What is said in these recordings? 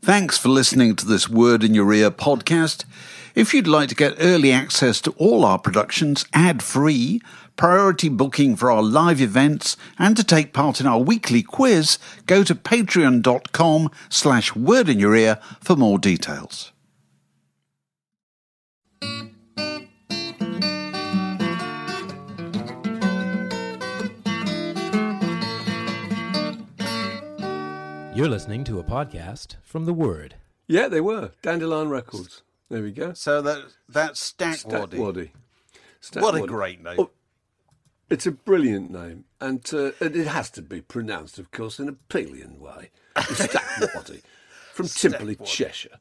Thanks for listening to this Word in Your Ear podcast. If you'd like to get early access to all our productions ad-free, priority booking for our live events, and to take part in our weekly quiz, go to patreon.com/wordinyourear for more details. You're listening to a podcast from The Word. Yeah, they were. Dandelion Records. There we go. So that's Stack Waddy. What a great name. Oh, it's a brilliant name. And it has to be pronounced, of course, in a Pelian way. Stack Waddy. From Timperley, Cheshire.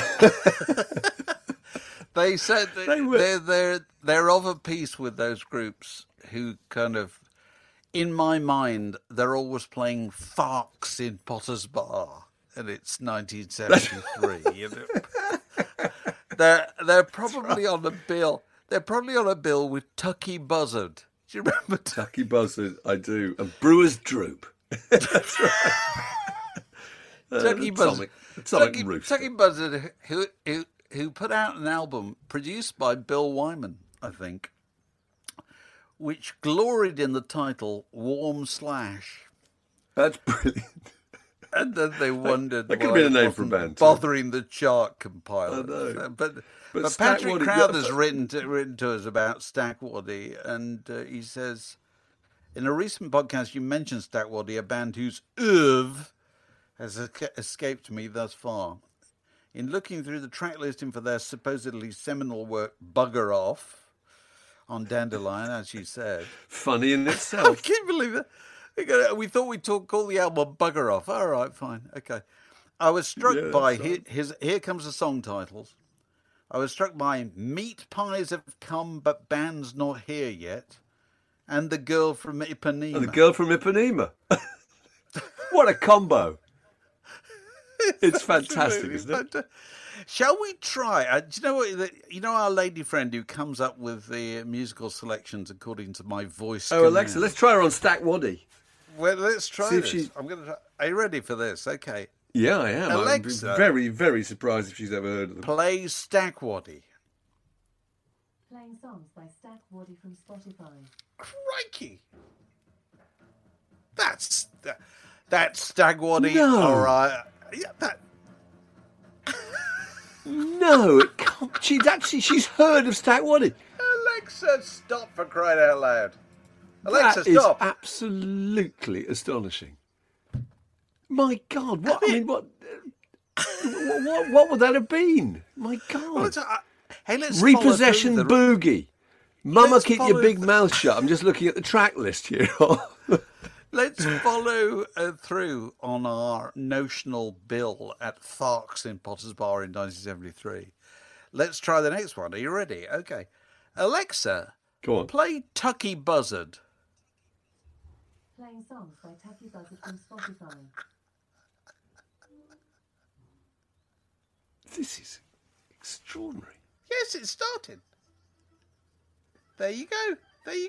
They said they're of a piece with those groups who kind of, in my mind, they're always playing Tharks in Potter's Bar, and it's 1973. They're probably on a bill. They're probably on a bill with Tucky Buzzard. Do you remember Tucky Buzzard? I do. And Brewer's Droop. That's right. Tucky Buzzard. Tucky Buzzard, who put out an album produced by Bill Wyman, I think, which gloried in the title Warm Slash. That's brilliant. And then they wondered that could be a name for a band. Bothering the chart compiler. I know. But Stack Patrick Waddy, Crowther's written to us about Stack Waddy, and he says, in a recent podcast you mentioned Stack Waddy, a band whose oeuvre has escaped me thus far. In looking through the track listing for their supposedly seminal work, Bugger Off, on Dandelion, as you said. Funny in itself. I can't believe that. We thought we'd call the album Bugger Off. All right, fine. Okay. I was struck by here comes the song titles. I was struck by Meat Pies Have Come, But Band's Not Here Yet, and The Girl from Ipanema. Oh, The Girl from Ipanema. What a combo. It's fantastic, isn't it? Shall we try? Do you know what? You know our lady friend who comes up with the musical selections according to my voice. Oh, Alexa, let's try her on Stack Waddy. Well, let's try See this. if I'm going to. Are you ready for this? Okay. Yeah, I am. Alexa, I'm very, very surprised if she's ever heard of them. Play Stack Waddy. Playing songs by Stack Waddy from Spotify. Crikey! That's Stack Waddy. No. All right. Yeah, that. No, it can't. She's heard of Stack Waddy. Alexa, stop, for crying out loud. Alexa, That is stop. absolutely astonishing. My God, what? What would that have been? My God. Hey, let's Repossession follow through Boogie. Mama, Let's keep your follow big mouth shut. I'm just looking at the track list here. Let's follow through on our notional bill at Tharks in Potter's Bar in 1973. Let's try the next one. Are you ready? Okay. Alexa, Go on. play Tucky Buzzard. Playing songs by Tucky Buzzard from Spotify. This is extraordinary. Yes, it started. There you go.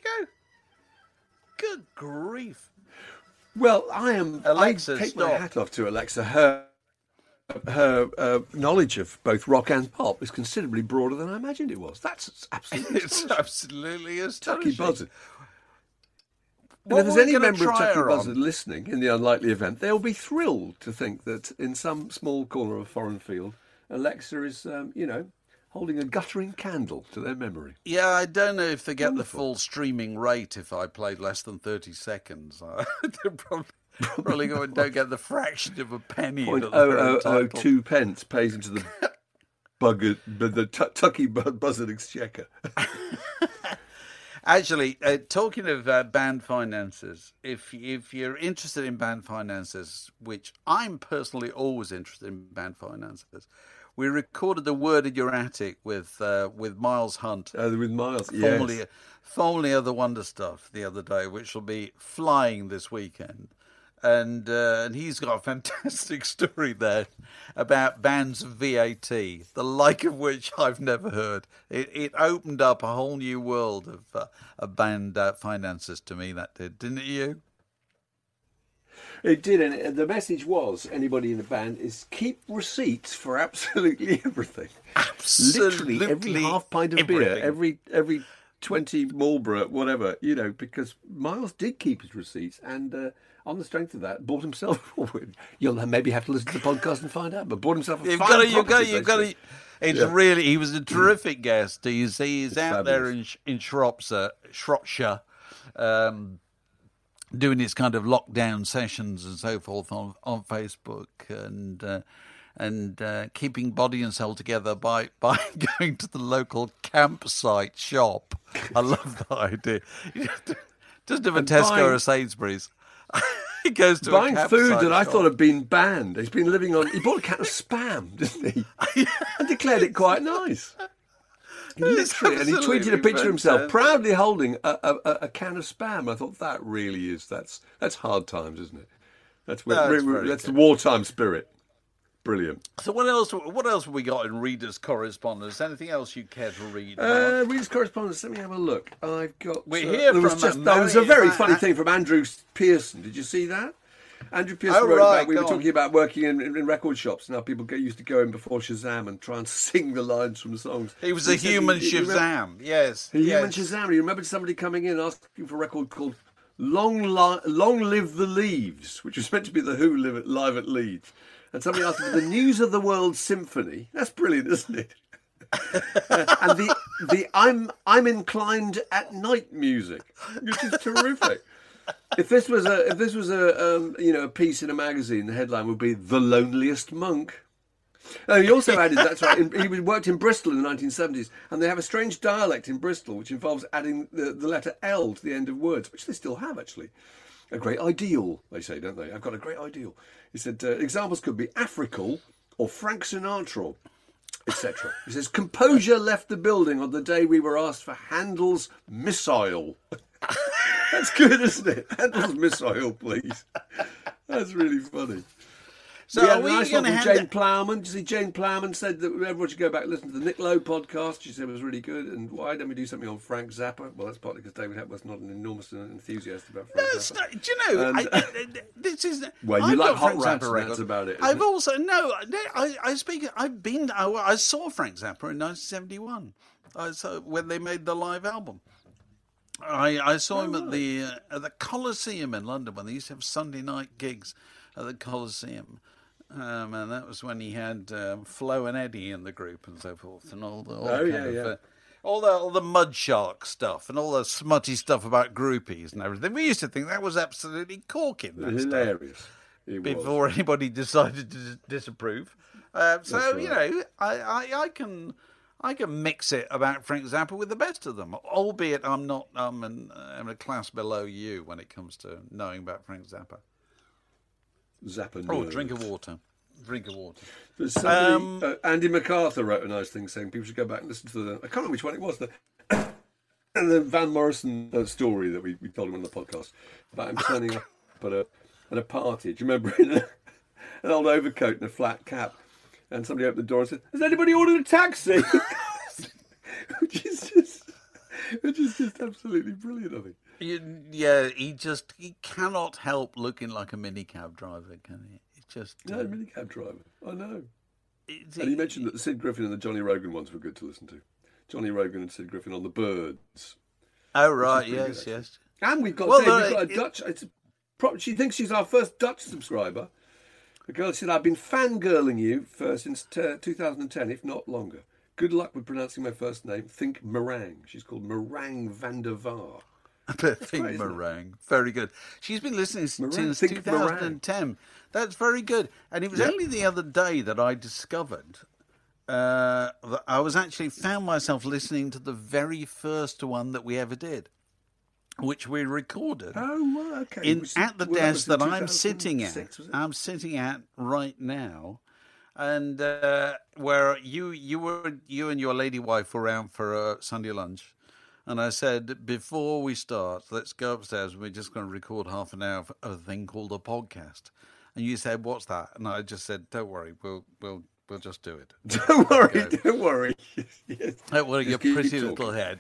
Good grief. Well, I Alexa, take my stop. hat off to Alexa. Her knowledge of both rock and pop is considerably broader than I imagined it was. That's absolutely It's astonishing. absolutely Tucky astonishing. Buzzard. And What if there's were we any gonna member of try Tucky her on? Buzzard listening in the unlikely event, they'll be thrilled to think that in some small corner of a foreign field, Alexa is, holding a guttering candle to their memory. Yeah, I don't know if they get Wonderful. the full streaming rate if I played less than 30 seconds. They probably don't get the fraction of a penny. that they're entitled. 0.0002 pence pays into the Tucky Buzzard exchequer. Actually, talking of band finances, if you're interested in band finances, which I'm personally always interested in band finances, we recorded The Word in Your Attic with Miles Hunt, With Miles, yes. formerly of the Wonder Stuff, the other day, which will be flying this weekend. And he's got a fantastic story there about bands of VAT, the like of which I've never heard. It opened up a whole new world of band finances to me, that did, didn't it you? It did, and the message was, anybody in the band, is keep receipts for absolutely everything. Absolutely Literally every half pint of beer, every 20 Marlboro, whatever, because Miles did keep his receipts, and on the strength of that, bought himself. You'll maybe have to listen to the podcast and find out, but bought himself a You've fine got property, to. It's really. He was a terrific guest. He's out there in Shropshire, doing his kind of lockdown sessions and so forth on Facebook, and keeping body and soul together by going to the local campsite shop. I love that idea. Doesn't have a Tesco or a Sainsbury's. He goes to buying a food that shop. I thought had been banned. He's been living on. He bought a can of Spam, didn't he? And declared it quite nice. Literally, and he tweeted a picture of himself proudly holding a can of Spam. I thought that really is that's hard times, isn't it? That's the wartime spirit. Brilliant. So what else have we got in readers' correspondence? Anything else you care to read? Readers' correspondence. Let me have a look. I've got. We're here there was a very funny thing from Andrew Pearson. Did you see that? Andrew Pearson wrote about. We were talking about working in record shops and how people used to go in before Shazam and try and sing the lines from the songs. He was a human Shazam. Yes. Human Shazam. He remembered somebody coming in asking for a record called Long Live the Leaves, which was meant to be the Who live at Leeds. And somebody asked for the News of the World Symphony. That's brilliant, isn't it? And the I'm inclined at night music, which is terrific. If this was a piece in a magazine, the headline would be "The Loneliest Monk." He also added, that's right, he worked in Bristol in the 1970s, and they have a strange dialect in Bristol which involves adding the letter L to the end of words, which they still have actually. A great ideal, they say, don't they? I've got a great ideal. He said, examples could be Africal or Frank Sinatra, etc. He says, composure left the building on the day we were asked for Handel's Missile. That's good, isn't it? Handel's Missile, please. That's really funny. So we had a nice one from Jane Plowman. You see, Jane Plowman said that everyone should go back and listen to the Nick Lowe podcast. She said it was really good. And why don't we do something on Frank Zappa? Well, that's partly because David Hepworth's not an enormous enthusiast about Frank Zappa. Do you know, this is... Well, you like Hot Rats, and that's about it. I've also... No, I saw Frank Zappa in 1971. When they made the live album. I saw him at the Coliseum in London when they used to have Sunday night gigs at the Coliseum. And that was when he had Flo and Eddie in the group and so forth, and all the mud shark stuff and all the smutty stuff about groupies and everything. We used to think that was absolutely corking. That hilarious. Before anybody decided to disapprove. So right. I can mix it about Frank Zappa with the best of them, albeit I'm a class below you when it comes to knowing about Frank Zappa. Zappa Oh, drink of water. Drink of water. There's somebody, Andy MacArthur wrote a nice thing saying people should go back and listen to the... I can't remember which one it was. The Van Morrison story that we told him on the podcast about him turning up at a party. Do you remember? An old overcoat and a flat cap. And somebody opened the door and said, has anybody ordered a taxi? which is just absolutely brilliant, I think. Yeah, he cannot help looking like a minicab driver, can he? It's just no minicab driver. I know. And he mentioned that the Sid Griffin and the Johnny Rogan ones were good to listen to. Johnny Rogan and Sid Griffin on the Birds. Oh right, yes. And we've got a Dutch. She thinks she's our first Dutch subscriber. The girl said, "I've been fangirling you since 2010, if not longer. Good luck with pronouncing my first name. Think Meringue." She's called Meringue van der Vaar. Think Meringue. Very good. She's been listening since 2010. Meringue. That's very good. And it was only the other day that I discovered that I was actually found myself listening to the very first one that we ever did, which we recorded. Oh, well, okay. At the desk that I'm sitting at. I'm sitting at right now. And where you and your lady wife were around for a Sunday lunch. And I said, before we start, let's go upstairs. We're just going to record half an hour of a thing called a podcast. And you said, what's that? And I just said, don't worry, we'll just do it. Don't worry. Yes. Don't worry, your pretty little head.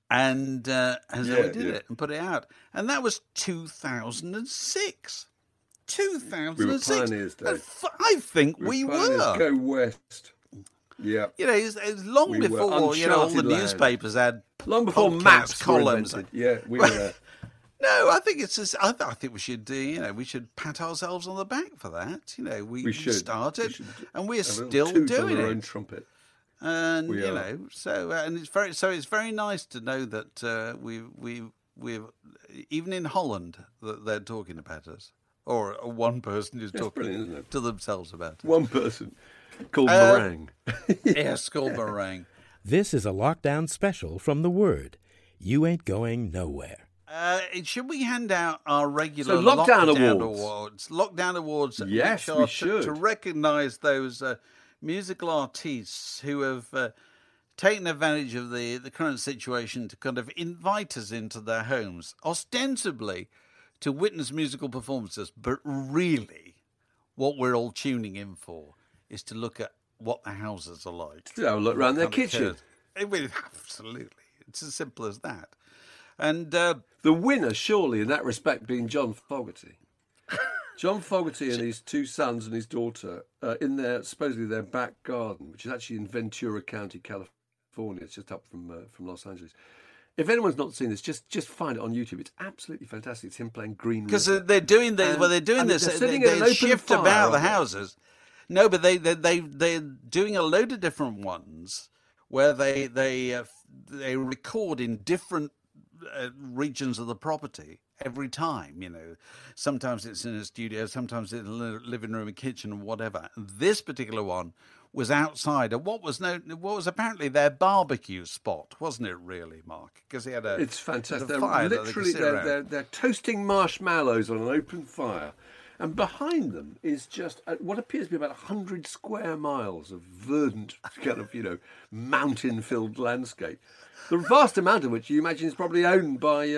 And so we did it and put it out. And that was 2006. 2006. We were pioneers, Dave. I think we Pioneers. were. Go west. Yeah. You know, it's long We were before all uncharted the land. newspapers had Long before podcast maps were columns. invented. Yeah, we were there. No, I think it's just, I think we should we should pat ourselves on the back for that. You know, we should. started, We should and we're Have a little still toot on doing our it. own trumpet. And We you are. know, and it's very nice to know that we've even in Holland that they're talking about us, or one person is That's talking brilliant, isn't it? to themselves about us. One person called Meringue. Yes, called meringue. This is a lockdown special from The Word. You ain't going nowhere. Should we hand out our regular So, lockdown awards? Lockdown awards. Yes, which we are should. to recognise those musical artists who have taken advantage of the current situation to kind of invite us into their homes, ostensibly to witness musical performances, but really, what we're all tuning in for is to look at what the houses are like. To have a look around their Kind of kitchen. Absolutely, it's as simple as that. And The winner, surely, in that respect, being John Fogerty. John Fogerty and his two sons and his daughter in supposedly their back garden, which is actually in Ventura County, California. It's just up from Los Angeles. If anyone's not seen this, just find it on YouTube. It's absolutely fantastic. It's him playing Green because River. they're doing this. Well, they're doing and this. they're They, sitting in an open shift fire, about the aren't they? houses. No, but they're doing a load of different ones where they record in different regions of the property every time. You know, sometimes it's in a studio, sometimes it's in a living room, a kitchen, and whatever. This particular one was outside of what was apparently their barbecue spot, wasn't it? Really, Mark? Because he had a It's fantastic. a They're fire that they could literally sit around. they're toasting marshmallows on an open fire, and behind them is just what appears to be about 100 square miles of verdant kind of mountain-filled landscape. The vast amount of which you imagine is probably owned by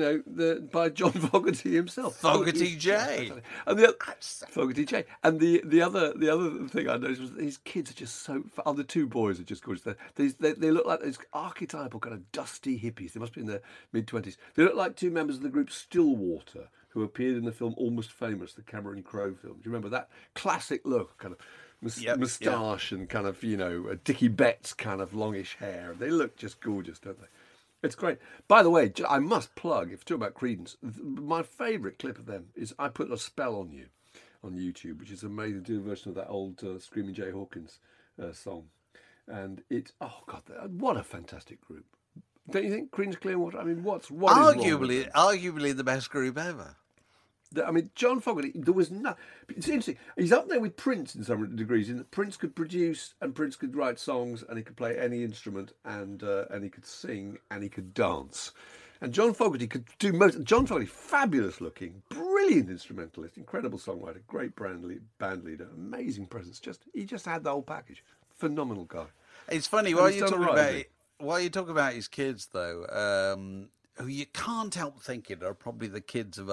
by John Fogerty himself. Fogerty J. And Fogerty J. And the other thing I noticed was that his kids are just so. The two boys are just gorgeous. They look like those archetypal kind of dusty hippies. They must be in their mid-20s. They look like two members of the group Stillwater, who appeared in the film Almost Famous, the Cameron Crowe film. Do you remember that classic look, kind of moustache and kind of a Dickie Betts kind of longish hair? They look just gorgeous, don't they? It's great. By the way, I must plug, if you talk about Creedence, my favourite clip of them is I Put a Spell on You on YouTube, which is amazing. Do a version of that old Screaming Jay Hawkins song. And what a fantastic group. Don't you think? Creedence Clearwater? I mean, what is wrong with them? Arguably the best group ever. I mean, John Fogerty, there was no. It's interesting. He's up there with Prince in some degrees, in that Prince could produce and Prince could write songs and he could play any instrument and he could sing and he could dance. And John Fogerty could do most. John Fogerty, fabulous looking, brilliant instrumentalist, incredible songwriter, great band leader, amazing presence. He just had the whole package. Phenomenal guy. It's funny And while he's you're done talking all right, about hasn't while you talk about his kids, though, who you can't help thinking are probably the kids of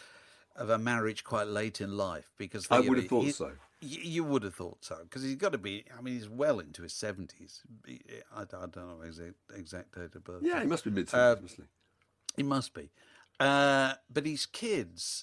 a marriage quite late in life, because I would have thought so. You would have thought so, because he's got to be. I mean, he's well into his 70s. I don't know his exact date of birth. Yeah, he must be mid-70s, mustn't he? He must be. But his kids,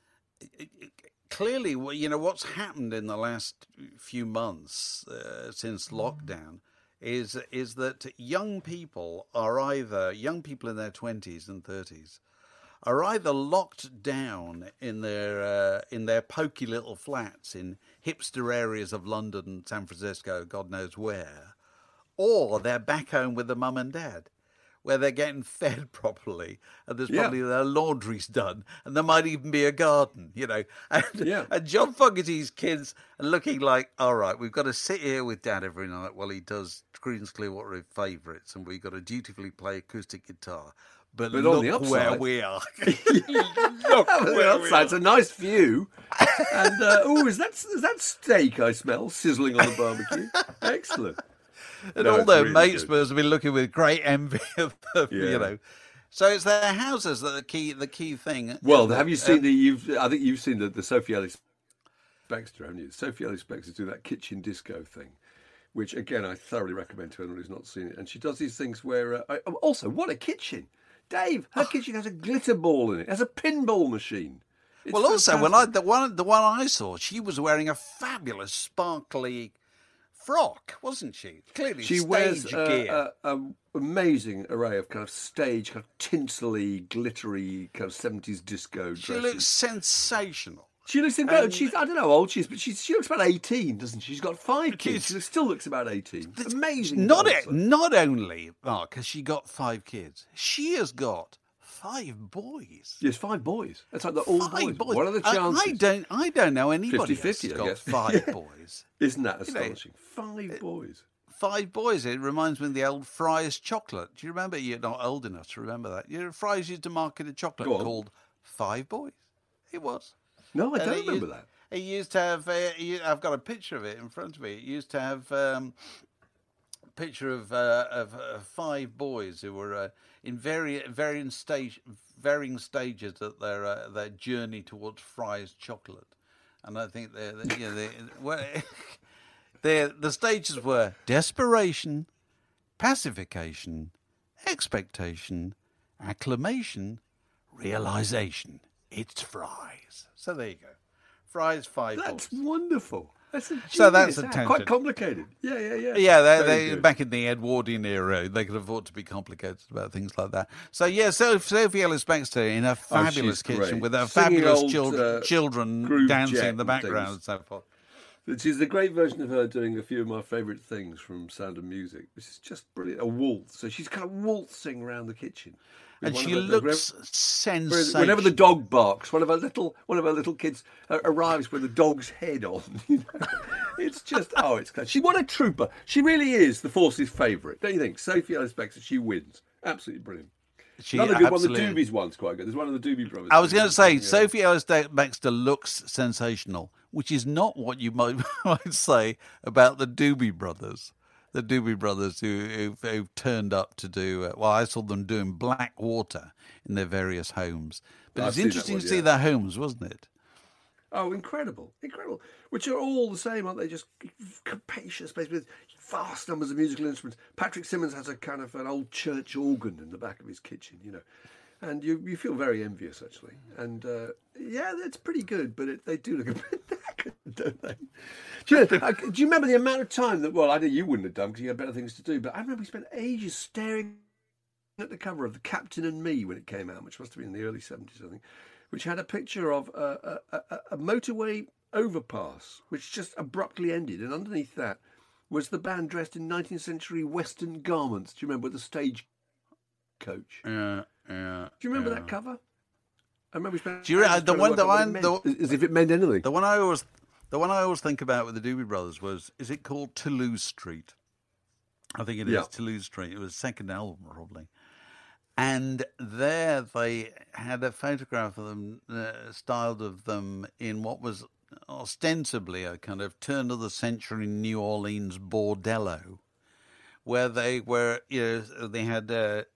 clearly, what's happened in the last few months since lockdown is that young people in their 20s and 30s are either locked down in their pokey little flats in hipster areas of London, San Francisco, God knows where, or they're back home with the mum and dad, where they're getting fed properly, and there's probably their laundry's done, and there might even be a garden, And John Fogerty's kids are looking like, all right, we've got to sit here with Dad every night while he does Creedence Clearwater favourites, and we've got to dutifully play acoustic guitar. But on look the upside, where we are. Look where we are. It's a nice view. And is that steak I smell sizzling on the barbecue? Excellent. And No, all it's their really mates good. must have been looking with great envy of them, Yeah. So it's their houses that are the key thing. Well, have you seen I think you've seen the Sophie Ellis Bextor, haven't you? Sophie Ellis Bextor doing that kitchen disco thing, which again I thoroughly recommend to anyone who's not seen it. And she does these things where also, what a kitchen, Dave! Her kitchen has a glitter ball in it, has a pinball machine. It's Well, also fantastic. the one I saw, she was wearing a fabulous, sparkly frock, wasn't she? Clearly, She stage wears gear. a amazing array of kind of stage, kind of tinsely, glittery, kind of 70s disco She dresses. looks sensational. She looks incredible. She's, I don't know how old she is, but she looks about 18, doesn't she? She's got 5 kids. She still looks about 18. Amazing. dancer. Not only, Mark, has she got 5 kids, she has got 5 boys. Yes, 5 boys. That's like they're all 5 boys. What are the I chances? I don't know anybody 50-50, who's I got guess. 5 boys. Isn't that You know, astonishing? 5 boys. 5 boys. It reminds me of the old Fry's chocolate. Do you remember? You're not old enough to remember that. Fry's used to market a chocolate Go on. called 5 Boys. It was. No, I And don't it remember used- that. It used to have. I've got a picture of it in front of me. It used to have a picture of 5 boys who were in varying stages of their journey towards Fry's chocolate, and I think the stages were desperation, pacification, expectation, acclamation, realization. It's Fry's. So there you go. Fry's 5 That's boys. wonderful. That's a So that's genius. a tangent. Quite complicated. Yeah. Yeah, Very they good. back in the Edwardian era, they could afford to be complicated about things like that. So yeah, Sophie Ellis Bextor in her fabulous she's kitchen great. with her Singing fabulous old, children Groove dancing Jet in the and background things. and so forth. She's a great version of her doing a few of my favourite things from Sound of Music, which is just brilliant. A waltz. So she's kind of waltzing around the kitchen. with And one she of her- looks sensational. Whenever the dog barks, one of her little kids arrives with the dog's head on. You know? It's just it's crazy. What a trooper! She really is the Force's favourite, don't you think? Sophie Ellis Bextor, she wins. Absolutely brilliant. She Another good absolutely- one. The Doobies one's quite good. There's one of the Doobie brothers. I was going to say, Yeah. Sophie Ellis Bextor looks sensational, which is not what you might say about the Doobie Brothers. The Doobie Brothers who've turned up to do, I saw them doing Black Water in their various homes. But I've it's seen that interesting one, to see yeah. their homes, wasn't it? Oh, incredible. Which are all the same, aren't they? Just capacious space with vast numbers of musical instruments. Patrick Simmons has a kind of an old church organ in the back of his kitchen, you know. And you feel very envious, actually. And, that's pretty good, but they do look a bit knackered, don't they? Do you remember the amount of time that, I know you wouldn't have done because you had better things to do, but I remember we spent ages staring at the cover of The Captain and Me when it came out, which must have been in the early 70s, I think, which had a picture of a motorway overpass, which just abruptly ended. And underneath that was the band dressed in 19th century Western garments. Do you remember the stage coach? Yeah. Do you remember that cover? I remember we spent Do you ages the trying to one work that out what I- it meant, the- as if it meant anything. The one I always think about with the Doobie Brothers is it called Toulouse Street? I think it is Yeah. Toulouse Street. It was the second album probably. And there they had a photograph of them, styled of them in what was ostensibly a kind of turn of the century New Orleans bordello, where they were, they had,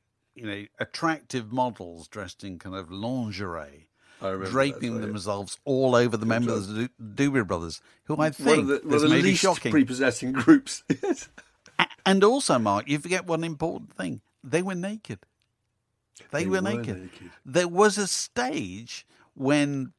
attractive models dressed in kind of lingerie, I remember draping that, so, yeah. themselves all over the members of the Doobie Brothers, who I One think of the this may be least shocking. prepossessing groups. And also, Mark, you forget one important thing. They were naked. They were naked. There was a stage when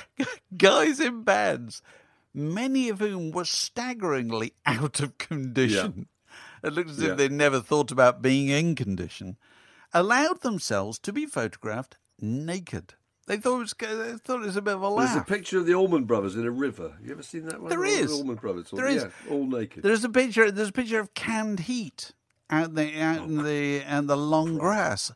guys in bands, many of whom were staggeringly out of condition, it looked as if they'd never thought about being in condition, allowed themselves to be photographed naked. They thought it was a bit of a laugh. There's a picture of the Allman Brothers in a river. You ever seen that one? There All the is. Allman Brothers. There is. All naked. There's a picture of canned heat out in the long grass.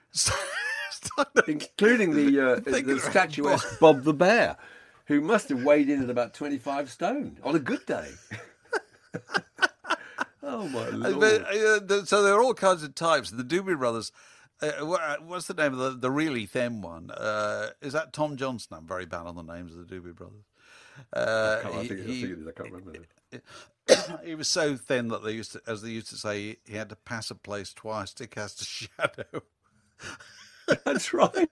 Including the Thinking about statuesque Bob the Bear, who must have weighed in at about 25 stone on a good day. Oh, my Lord. So there are all kinds of types. The Doobie Brothers. What's the name of the really thin one? Is that Tom Johnson? I'm very bad on the names of the Doobie Brothers. I think it is. I can't remember. He was so thin that they used to say, he had to pass a place twice to cast a shadow. That's right.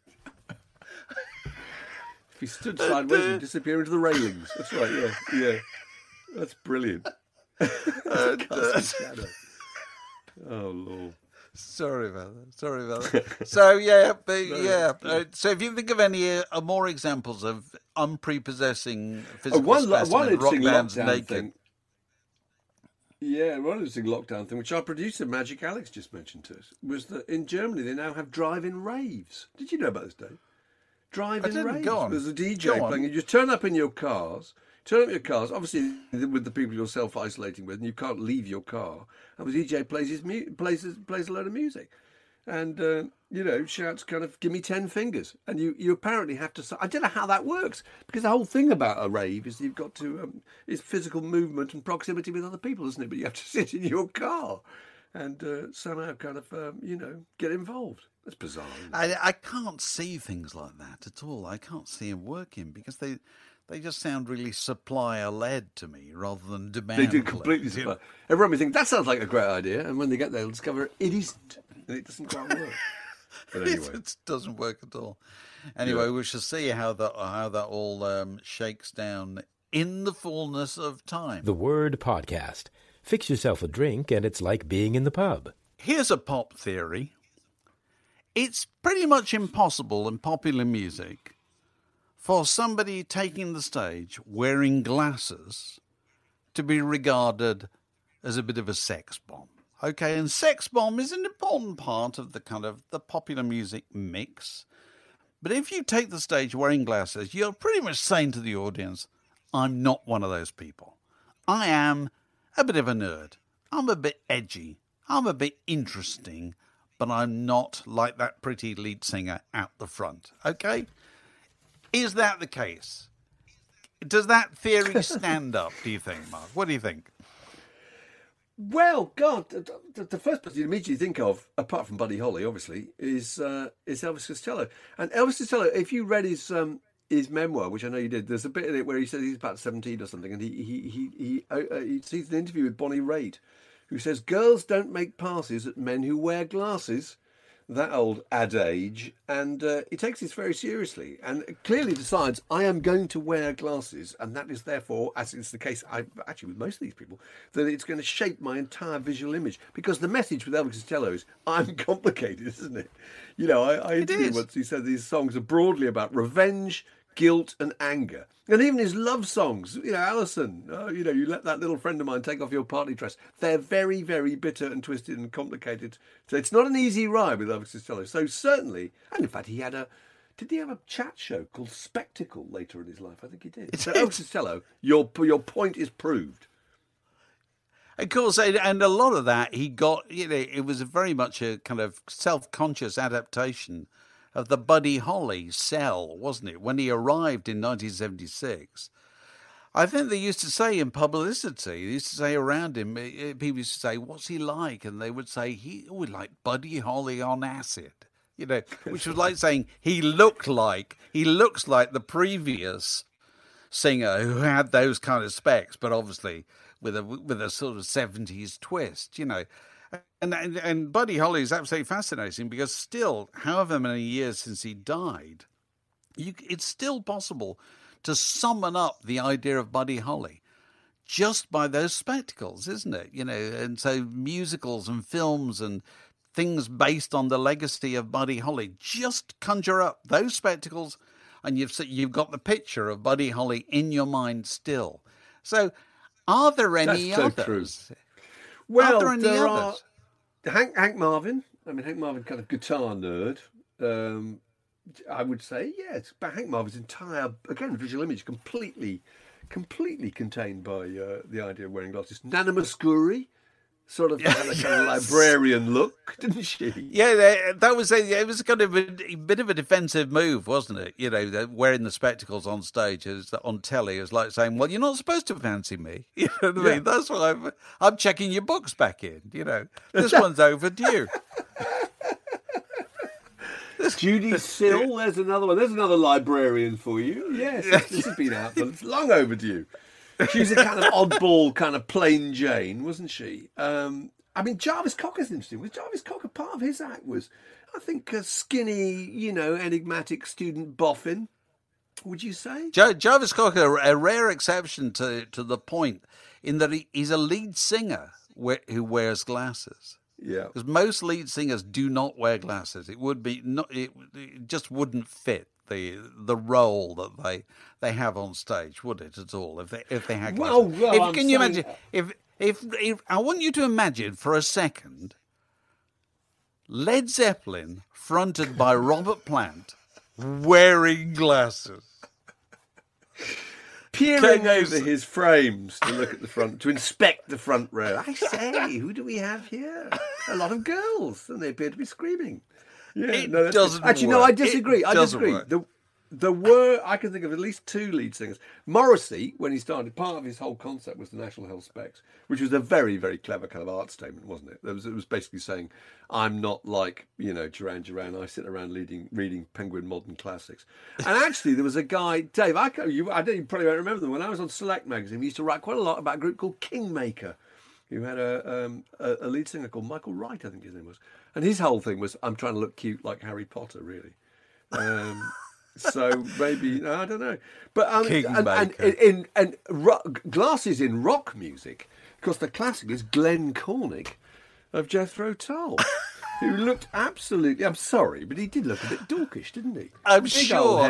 If he stood sideways, he'd disappear into the railings. That's right, yeah. That's brilliant. Cast a shadow. Oh, Lord. Sorry about that. Sorry about that. So yeah, but yeah. So if you think of any more examples of unprepossessing physical One specimen, rock interesting bands lockdown naked. thing. Yeah, one interesting lockdown thing, which our producer Magic Alex just mentioned to us, was that in Germany they now have drive-in raves. Did you know about this, Dave? Drive-in didn't. raves. Go on. There's a Go DJ on. playing. You just turn up in your cars. Obviously with the people you're self-isolating with, and you can't leave your car. And the DJ plays a load of music, and shouts kind of "Give me 10 fingers," and you apparently have to. I don't know how that works, because the whole thing about a rave is you've got to is physical movement and proximity with other people, isn't it? But you have to sit in your car and somehow kind of get involved. That's bizarre. Isn't it? I can't see things like that at all. I can't see them working because they just sound really supplier-led to me rather than demand-led. They do completely supply. Everyone may think that sounds like a great idea, and when they get there, they'll discover it isn't, and it doesn't quite work. But anyway, It doesn't work at all. Anyway, we shall see how that all shakes down in the fullness of time. The Word Podcast. Fix yourself a drink and it's like being in the pub. Here's a pop theory. It's pretty much impossible in popular music for somebody taking the stage wearing glasses to be regarded as a bit of a sex bomb. Okay, and sex bomb is an important part of the popular music mix. But if you take the stage wearing glasses, you're pretty much saying to the audience, I'm not one of those people. I am a bit of a nerd. I'm a bit edgy. I'm a bit interesting, but I'm not like that pretty lead singer out the front. Okay? Is that the case? Does that theory stand up, do you think, Mark? What do you think? well, God, the first person you immediately think of, apart from Buddy Holly, obviously, is Elvis Costello. And Elvis Costello, if you read his memoir, which I know you did, there's a bit in it where he says he's about 17 or something, and he sees an interview with Bonnie Raitt, who says girls don't make passes at men who wear glasses. That old adage, and he takes this very seriously and clearly decides, I am going to wear glasses, and that is therefore, as is the case actually with most of these people, that it's going to shape my entire visual image, because the message with Elvis Costello is, I'm complicated, isn't it? You know, I interviewed once, he said these songs are broadly about revenge, guilt and anger. And even his love songs, you know, Alison, you let that little friend of mine take off your party dress. They're very, very bitter and twisted and complicated. So it's not an easy ride with Elvis Costello. So certainly, and in fact, did he have a chat show called Spectacle later in his life? I think he did. So Elvis Costello, your point is proved. Of course, and a lot of that he got, it was very much a kind of self-conscious adaptation of the Buddy Holly cell, wasn't it? When he arrived in 1976, I think they used to say in publicity, they used to say around him, people used to say, what's he like? And they would say, he would like Buddy Holly on acid, which was like saying he looks like the previous singer who had those kind of specs, but obviously with a sort of 70s twist, And Buddy Holly is absolutely fascinating because still, however many years since he died, it's still possible to summon up the idea of Buddy Holly just by those spectacles, isn't it? And so musicals and films and things based on the legacy of Buddy Holly just conjure up those spectacles, and you've got the picture of Buddy Holly in your mind still. So, are there any That's so others? true. Well, are there any others? Hank Marvin. I mean, Hank Marvin, kind of guitar nerd. I would say, yes. But Hank Marvin's entire, again, visual image completely contained by the idea of wearing glasses. Nana Muscuri sort of had a kind of librarian look, didn't she? Yeah, that was it was kind of a bit of a defensive move, wasn't it? Wearing the spectacles on stage on telly is like saying, "Well, you're not supposed to fancy me." You know what I mean? That's why I'm checking your books back in. This one's overdue. Judy Sill, there's another one. There's another librarian for you. Yes, this has been out, but it's long overdue. She was a kind of oddball, kind of plain Jane, wasn't she? I mean, Jarvis Cocker's interesting. Was Jarvis Cocker part of his act? Was, I think, a skinny, enigmatic student boffin? Would you say? Jarvis Cocker, a rare exception to the point, in that he's a lead singer who wears glasses. Yeah. Because most lead singers do not wear glasses. It would be not. It just wouldn't fit the role that they have on stage, would it at all? If they had glasses. Can you imagine? If I want you to imagine for a second, Led Zeppelin fronted by Robert Plant wearing glasses. Peering over his frames to look at the front, to inspect the front row. I say, who do we have here? A lot of girls, and they appear to be screaming. Yeah, doesn't actually, work. no, I disagree. I disagree. Work. There were, I can think of at least 2 lead singers. Morrissey, when he started, part of his whole concept was the National Health Specs, which was a very, very clever kind of art statement, wasn't it? It was basically saying, I'm not like, Duran Duran. I sit around reading Penguin Modern Classics. And actually, there was a guy, Dave, you probably won't remember them. When I was on Select magazine, we used to write quite a lot about a group called Kingmaker, who had a lead singer called Michael Wright, I think his name was. And his whole thing was, I'm trying to look cute like Harry Potter, really. So maybe I don't know, but glasses in rock music, because the classic is Glenn Cornick of Jethro Tull, who looked absolutely. I'm sorry, but he did look a bit dorkish, didn't he? I'm sure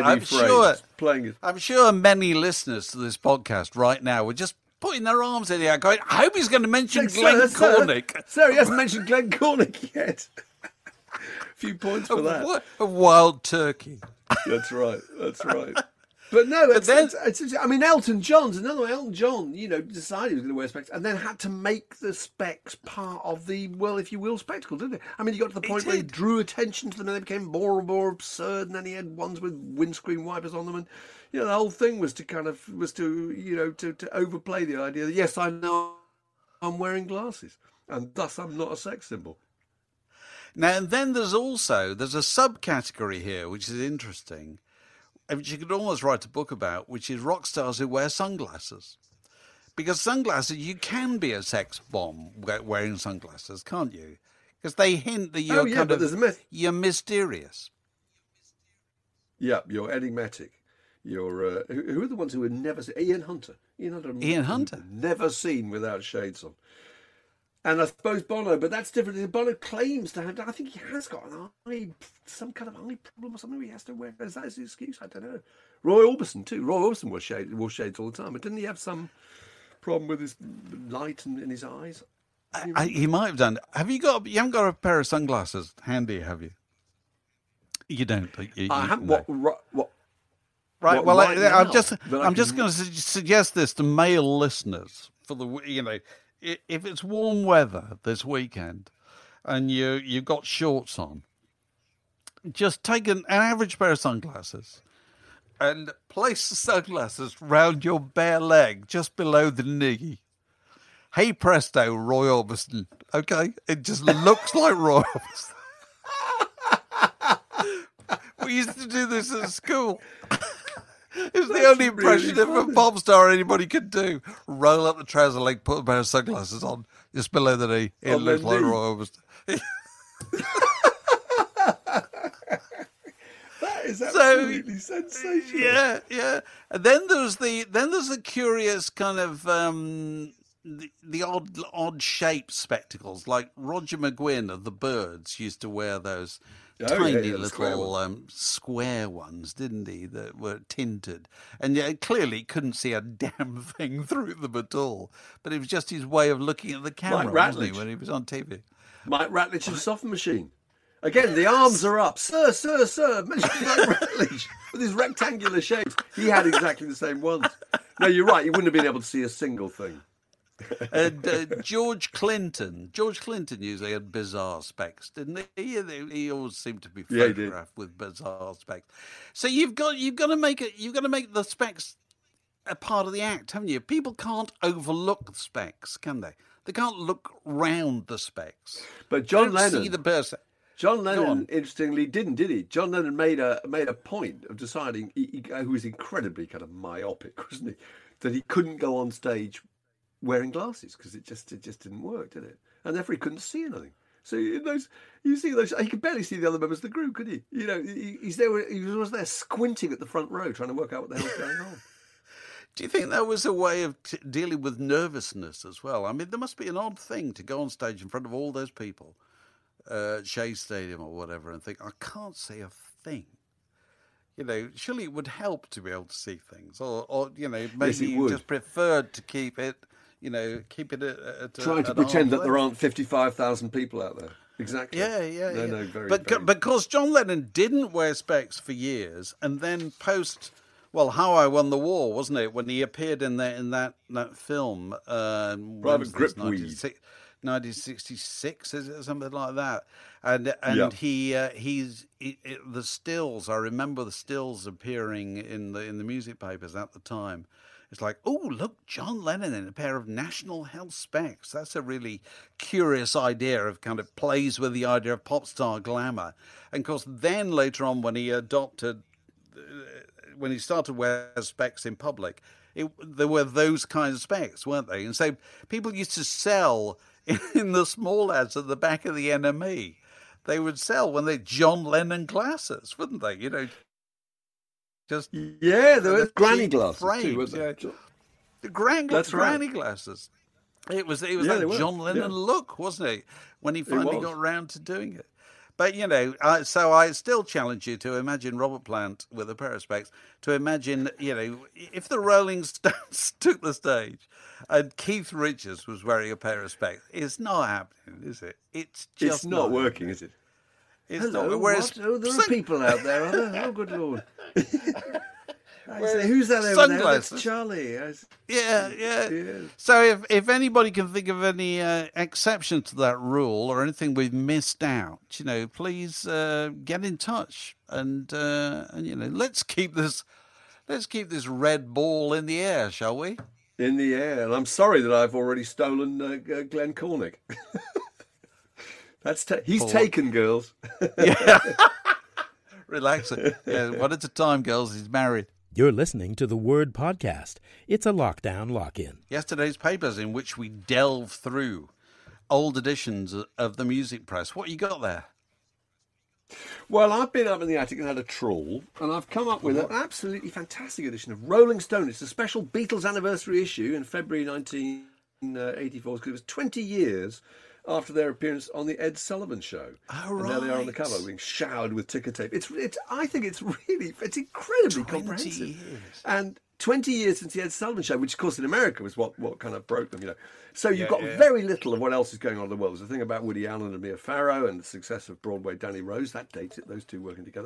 many listeners to this podcast right now were just putting their arms in the air, going, "I hope he's going to mention Glenn Cornick." Sir, he hasn't mentioned Glenn Cornick yet. A few points for that. What a wild turkey. That's right. But no, I mean, Elton John's another one. Elton John, decided he was going to wear specs and then had to make the specs part of the, well, if you will, spectacle, didn't he? I mean, he got to the point where he drew attention to them and they became more and more absurd, and then he had ones with windscreen wipers on them, and the whole thing was to overplay the idea that, yes, I know I'm wearing glasses and thus I'm not a sex symbol. Now, and then there's a subcategory here, which is interesting, which you could almost write a book about, which is rock stars who wear sunglasses. Because sunglasses, you can be a sex bomb wearing sunglasses, can't you? Because they hint that you're you're mysterious. Yeah, you're enigmatic. You're who are the ones who were never seen? Ian Hunter. Ian Hunter. Never seen without shades on. And I suppose Bono, but that's different. Bono claims to have. I think he has got some kind of eye problem or something. He has to wear. Is that his excuse? I don't know. Roy Orbison too. Roy Orbison wore shades all the time, but didn't he have some problem with his light in his eyes? He might have done. You haven't got a pair of sunglasses handy, have you? You don't. I haven't. What? Right. Well, I'm just going to suggest this to male listeners for the if it's warm weather this weekend and you've got shorts on, just take an average pair of sunglasses and place the sunglasses round your bare leg, just below the knee. Hey presto, Roy Orbison. Okay? It just looks like Roy Orbison. We used to do this at school. It was the only impression of a pop star anybody could do. Roll up the trouser leg, put a pair of sunglasses on, just below the knee. It looks like Roy Orbison. That is absolutely sensational. Yeah. And then there's the curious kind of the odd shaped spectacles, like Roger McGuinn of the Byrds used to wear those tiny little square ones, didn't he, that were tinted. And clearly couldn't see a damn thing through them at all. But it was just his way of looking at the camera, wasn't he, when he was on TV. Mike Ratledge's Soft Machine. Again, the arms are up. Sir. Mention Mike Ratledge with his rectangular shapes. He had exactly the same ones. No, you're right. You wouldn't have been able to see a single thing. And George Clinton usually had bizarre specs, didn't he? He always seemed to be photographed with bizarre specs. So you've got to make the specs a part of the act, haven't you? People can't overlook the specs, can they? They can't look round the specs. But John Lennon, see the person. John Lennon, interestingly, didn't, did he? John Lennon made a point of deciding, he was incredibly kind of myopic, wasn't he? That he couldn't go on stage wearing glasses because it just didn't work, did it? And therefore he couldn't see anything. So in those, you see those, he could barely see the other members of the group, could he? He was there squinting at the front row, trying to work out what the hell's going on. Do you think that was a way of dealing with nervousness as well? I mean, there must be an odd thing to go on stage in front of all those people, Shea Stadium or whatever, and think, I can't say a thing. You know, surely it would help to be able to see things, or you know, maybe Yes, it you would. just preferred to keep it, you know, at Trying to at pretend arm's that there length. aren't 55,000 people out there. Exactly. Yeah. No, very, but very... because John Lennon didn't wear specs for years, and then How I Won the War, wasn't it? When he appeared in that film, Private Gripweed. 1966, is it something like that? And Yeah. the stills. I remember the stills appearing in the music papers at the time. It's like, oh, look, John Lennon in a pair of National Health specs. That's a really curious idea of kind of plays with the idea of pop star glamour. And of course, then later on, when he started to wear specs in public, there were those kinds of specs, weren't they? And so people used to sell in the small ads at the back of the NME. They would sell when they John Lennon glasses, wouldn't they? You know, just Yeah, there were granny cheap glasses too, frames, weren't yeah. they? The That's right. granny glasses. It was they that were, John Lennon yeah. look, wasn't it? When he finally was. got round to doing it. But, you know, so I still challenge you to imagine Robert Plant with a pair of specs, to imagine, you know, if the Rolling Stones took the stage and Keith Richards was wearing a pair of specs. It's not happening, is it? It's just It's not working, is it? It's Hello, not. Whereas what? Oh, there are people out there, are there? Oh, good Lord. I say, who's that over Sunglasses. there? That's Charlie. Yeah. Yeah. So if anybody can think of any exception to that rule or anything we've missed out, you know, please get in touch and you know, let's keep this red ball in the air, shall we? In the air. And I'm sorry that I've already stolen Glenn Cornick. He's Paul. taken, girls. Relax. Yeah, one at a time, girls. He's married. You're listening to the Word Podcast. It's a lockdown lock-in. Yesterday's papers in which we delve through old editions of the music press. What you got there? Well, I've been up in the attic and had a trawl, and I've come up with an absolutely fantastic edition of Rolling Stone. It's a special Beatles anniversary issue in February 1984, because it was 20 years after their appearance on the Ed Sullivan Show. Oh, and there they are on the cover, being showered with ticker tape. I think it's incredibly 20 comprehensive. years. And 20 years since the Ed Sullivan Show, which of course in America was what kind of broke them, you know. So you've got very little of what else is going on in the world. There's a thing about Woody Allen and Mia Farrow and the success of Broadway Danny Rose. That dates it, those two working together.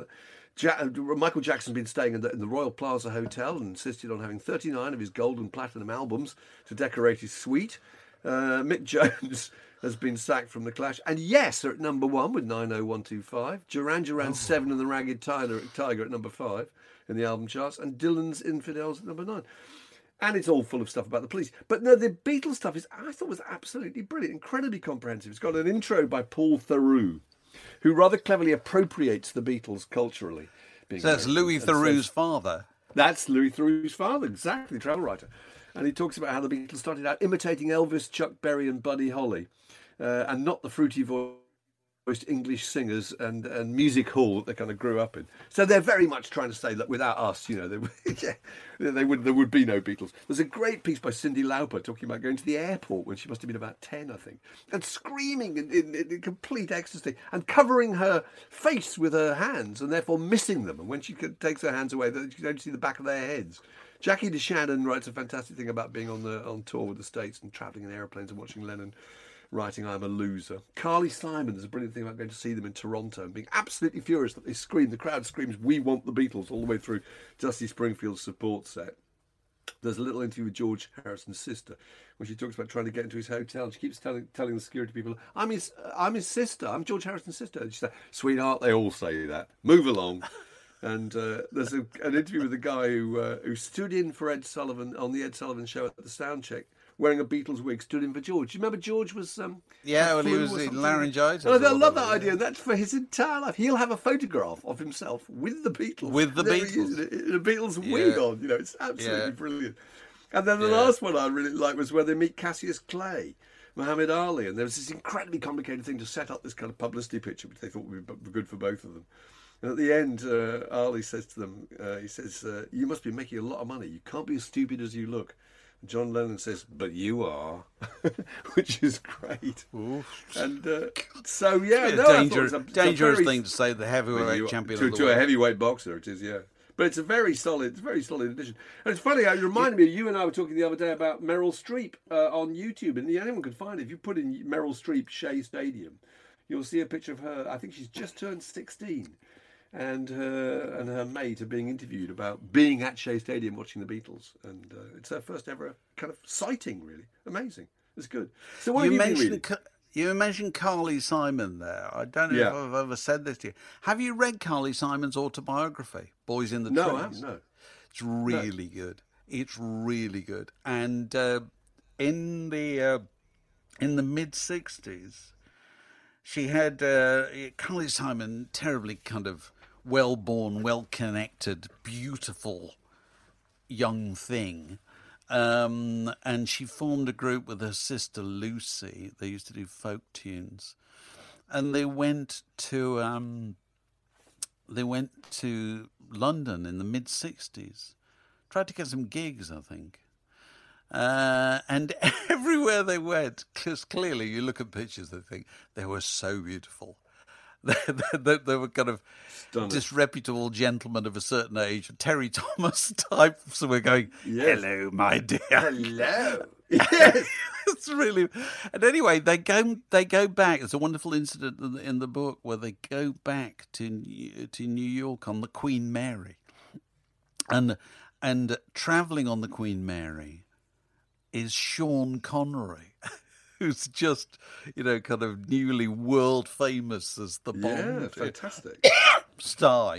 Michael Jackson's been staying in the Royal Plaza Hotel and insisted on having 39 of his gold and platinum albums to decorate his suite. Mick Jones has been sacked from The Clash. And Yes are at number 1 with 90125. Duran Duran's 7 and the Ragged Tiger at number 5 in the album charts. And Dylan's Infidels at number 9. And it's all full of stuff about the police. But no, the Beatles stuff I thought was absolutely brilliant, incredibly comprehensive. It's got an intro by Paul Theroux, who rather cleverly appropriates the Beatles culturally. So that's Louis Theroux's father. That's Louis Theroux's father, exactly, travel writer. And he talks about how the Beatles started out imitating Elvis, Chuck Berry and Buddy Holly, and not the fruity voiced English singers and music hall that they kind of grew up in. So they're very much trying to say that without us, you know, there would be no Beatles. There's a great piece by Cyndi Lauper talking about going to the airport when she must have been about 10, I think, and screaming in complete ecstasy and covering her face with her hands and therefore missing them. And when she takes her hands away, you can only see the back of their heads. Jackie DeShannon writes a fantastic thing about being on tour with the States and travelling in aeroplanes and watching Lennon writing I'm a Loser. Carly Simon, there's a brilliant thing about going to see them in Toronto and being absolutely furious that they scream. The crowd screams, "We want the Beatles," all the way through Dusty Springfield's support set. There's a little interview with George Harrison's sister when she talks about trying to get into his hotel. And she keeps telling the security people, I'm his sister. I'm George Harrison's sister. And she said, "Sweetheart, they all say that. Move along." And there's an interview with a guy who stood in for Ed Sullivan on the Ed Sullivan Show at the sound check, wearing a Beatles wig, stood in for George. Do you remember George was... Yeah, when he was in laryngitis. And I love that idea. That's for his entire life. He'll have a photograph of himself with the Beatles. With the There he Beatles. is, in a Beatles wig on. You know, it's absolutely brilliant. And then the last one I really liked was where they meet Cassius Clay, Muhammad Ali, and there was this incredibly complicated thing to set up this kind of publicity picture, which they thought would be good for both of them. And at the end, Ali says to them, he says, you must be making a lot of money. You can't be as stupid as you look. And John Lennon says, but you are, which is great. Oof. And so, yeah. It's a dangerous thing to say, the heavyweight champion of the to world. a heavyweight boxer, it is, yeah. But it's a very solid addition. And it's funny, it reminded me, you and I were talking the other day about Meryl Streep on YouTube, and anyone can find it. If you put in Meryl Streep Shea Stadium, you'll see a picture of her. I think she's just turned 16, and her mate are being interviewed about being at Shea Stadium watching the Beatles, and it's her first ever kind of sighting. Really amazing. It's good. So what have you been reading? You mentioned Carly Simon there. I don't know if I've ever said this to you. Have you read Carly Simon's autobiography, Boys in the Trees? No, I haven't. No. It's really good. It's really good. And in the mid-'60s, she had Carly Simon, terribly kind of well-born, well-connected, beautiful young thing. And she formed a group with her sister Lucy. They used to do folk tunes, and they went to London in the mid-'60s. Tried to get some gigs, I think. And everywhere they went, because clearly you look at pictures, they think they were so beautiful. They were kind of Stunning. Disreputable gentlemen of a certain age, Terry Thomas type. So we're going, hello, my dear. Hello. Yes. It's really. And anyway, they go back. It's a wonderful incident in the book where they go back to New York on the Queen Mary, and travelling on the Queen Mary is Sean Connery. Who's just, kind of newly world famous as the Bond fantastic star,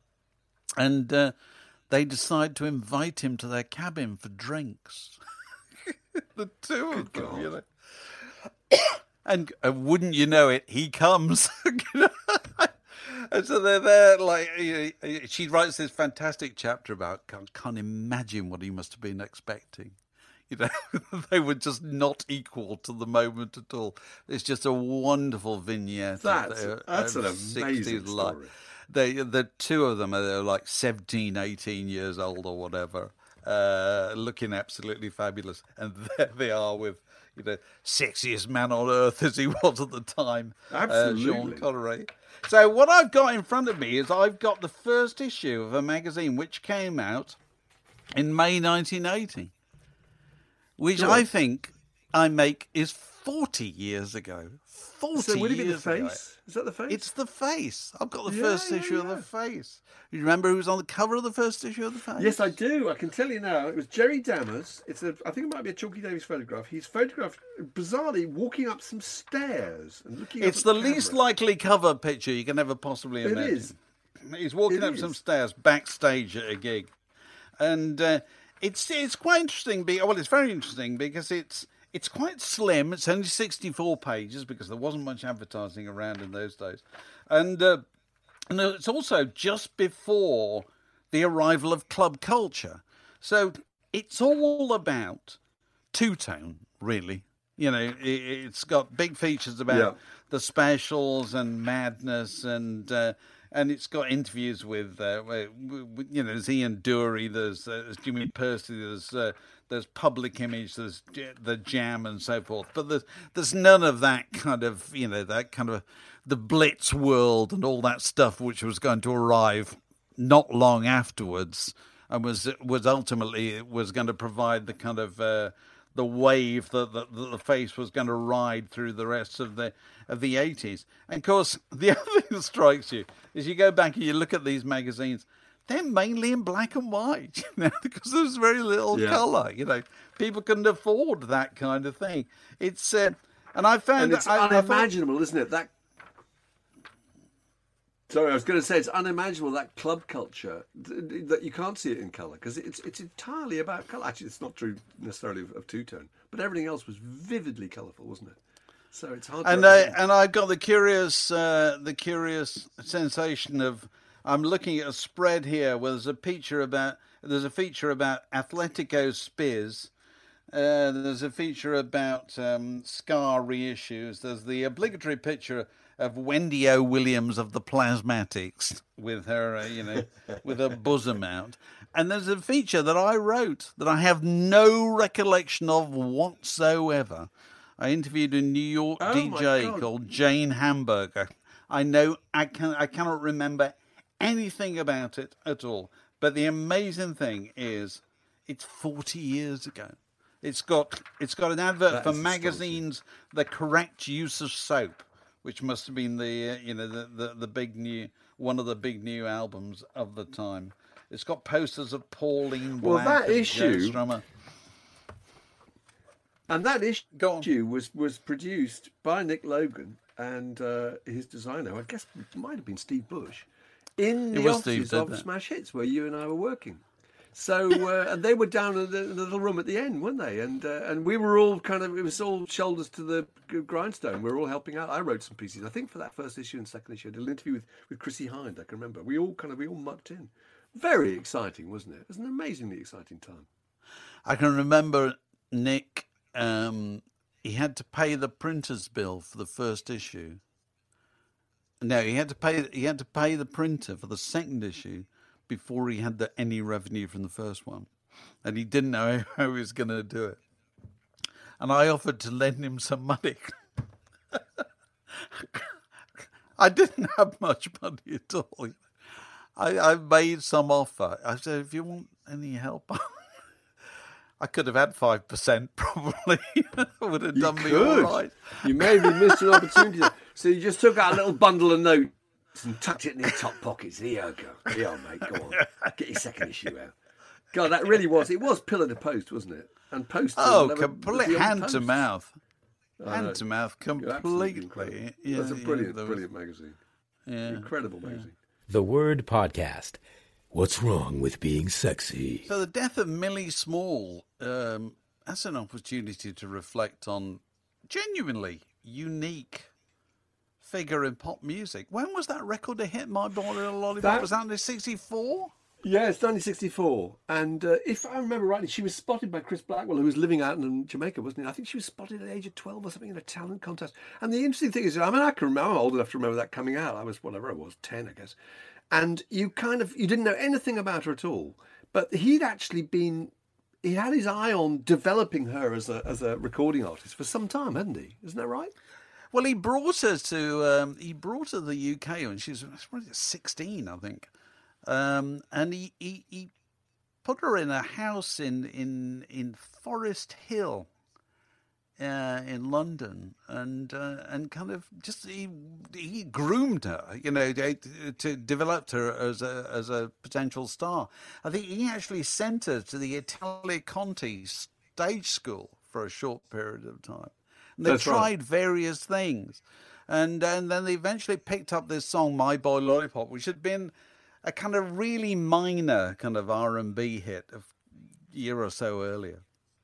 And they decide to invite him to their cabin for drinks. The two of them, And wouldn't you know it, he comes. And so they're there, she writes this fantastic chapter about, can't imagine what he must have been expecting. They were just not equal to the moment at all. It's just a wonderful vignette. That's an amazing story. The two of them are like 17, 18 years old or whatever, looking absolutely fabulous. And there they are with, sexiest man on earth as he was at the time. Absolutely. Sean Connery. So what I've got in front of me is I've got the first issue of a magazine which came out in May 1980. Which I think is 40 years ago. 40 so would it be years the ago. Face? Is that the Face? It's the Face. I've got the first issue of the Face. You remember who was on the cover of the first issue of the Face? Yes, I do. I can tell you now. It was Jerry Dammers. I think it might be a Chalky Davies photograph. He's photographed bizarrely walking up some stairs and looking. It's the least likely cover picture you can ever possibly imagine. It is. He's walking up some stairs backstage at a gig, and. It's quite interesting. It's very interesting because it's quite slim. It's only 64 pages because there wasn't much advertising around in those days, and it's also just before the arrival of club culture. So it's all about two-tone, really. It's got big features about the specials and madness and it's got interviews with, there's Ian Dury, there's Jimmy Percy, there's Public Image, there's the Jam and so forth. But there's none of that kind of, the Blitz world and all that stuff which was going to arrive not long afterwards and was ultimately going to provide the kind of the wave that the Face was going to ride through the rest of the 80s. And of course, the other thing that strikes you is you go back and you look at these magazines, they're mainly in black and white, because there's very little colour. People couldn't afford that kind of thing. It's and I found it's unimaginable, isn't it? Sorry, I was going to say it's unimaginable, that club culture, that you can't see it in colour, because it's entirely about colour. Actually, it's not true necessarily of two-tone, but everything else was vividly colourful, wasn't it? So it's hard. And I've got the curious sensation of I'm looking at a spread here where there's a feature about Atletico Spiz, There's a feature about Scar reissues. There's the obligatory picture of Wendy O. Williams of the Plasmatics with her, with her bosom out. And there's a feature that I wrote that I have no recollection of whatsoever. I interviewed a New York DJ called Jane Hamburger. I cannot remember anything about it at all. But the amazing thing is, it's 40 years ago. It's got an advert for magazines, The Correct Use of Soap, which must have been the big new one of the big new albums of the time. It's got posters of Pauline Black. Well, that and issue, Joe Strummer. And that issue was produced by Nick Logan and his designer. I guess it might have been Steve Bush in the offices of Smash Hits, where you and I were working. So, and they were down in the little room at the end, weren't they? And we were all it was all shoulders to the grindstone. We were all helping out. I wrote some pieces, I think, for that first issue and second issue. I did an interview with Chrissy Hind, I can remember. We all mucked in. Very exciting, wasn't it? It was an amazingly exciting time. I can remember Nick, he had to pay the printer's bill for the first issue. No, he had to pay the printer for the second issue before he had any revenue from the first one. And he didn't know how he was going to do it. And I offered to lend him some money. I didn't have much money at all. I made some offer. I said, if you want any help, I could have had 5% probably. Would have done me all right. You maybe missed an opportunity. So you just took out a little bundle of notes and tucked it in your top pockets. Here you go. Here, mate, go on. Get your second issue out. God, that really was. It was pillar to post, wasn't it? And post. Complete hand to mouth. Hand to mouth, completely. Yeah, that's a brilliant magazine. Yeah, incredible magazine. The Word Podcast. What's wrong with being sexy? So the death of Millie Small, that's an opportunity to reflect on genuinely unique figure in pop music. When was that record a hit, My Boy Little Lollipop? Was that in 1964? Yeah, it's 1964. And if I remember rightly, she was spotted by Chris Blackwell, who was living out in Jamaica, wasn't he? I think she was spotted at the age of 12 or something in a talent contest. And the interesting thing is, I can remember, I'm old enough to remember that coming out. I was, whatever I was, 10, I guess. And you didn't know anything about her at all. But he had his eye on developing her as a recording artist for some time, hadn't he? Isn't that right? Well, he brought her to the UK when she was 16, I think. And he put her in a house in Forest Hill in London, and kind of just he groomed her, to develop her as a potential star. I think he actually sent her to the Italia Conti stage school for a short period of time. And they tried various things, and then they eventually picked up this song "My Boy Lollipop," which had been a kind of really minor kind of R&B hit a year or so earlier.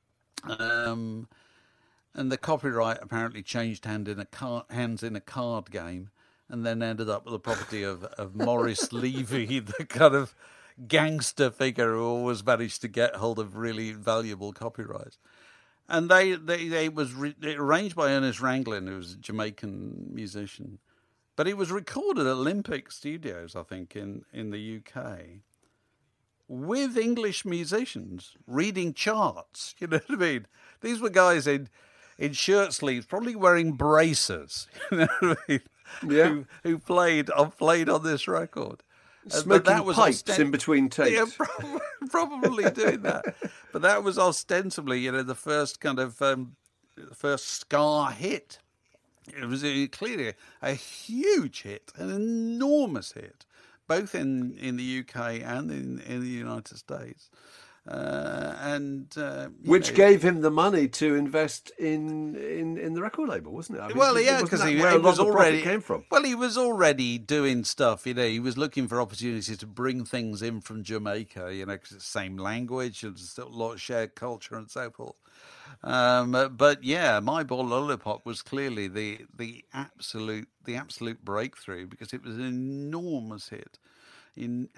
And the copyright apparently changed hands in a card game, and then ended up with the property of Maurice Levy, the kind of gangster figure who always managed to get hold of really valuable copyrights. And it was arranged by Ernest Ranglin, who was a Jamaican musician. But it was recorded at Olympic Studios, I think, in the UK, with English musicians reading charts. You know what I mean? These were guys in shirt sleeves, probably wearing braces. You know what I mean? Yeah. Who played on this record. Smoking pipes in between takes. Yeah, probably doing that. But that was ostensibly, the first kind of first ska hit. It was clearly a huge hit, an enormous hit, both in the UK and in the United States. Which gave him the money to invest in the record label, wasn't it? I mean, because he was already came from. Well, he was already doing stuff. He was looking for opportunities to bring things in from Jamaica. Because it's the same language and still a lot of shared culture and so forth. But yeah, My Boy Lollipop was clearly the absolute breakthrough, because it was an enormous hit.